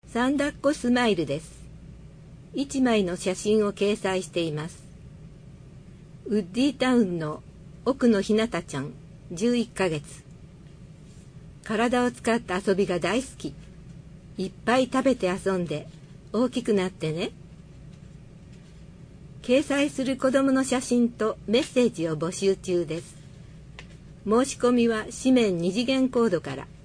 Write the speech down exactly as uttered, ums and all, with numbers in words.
サンダッコスマイルです。いちまいの写真を掲載しています。ウッディタウンの奥野ひなたちゃん、じゅういっかげつ。体を使った遊びが大好き。いっぱい食べて遊んで大きくなってね。掲載する子どもの写真とメッセージを募集中です。申し込みは紙面二次元コードから。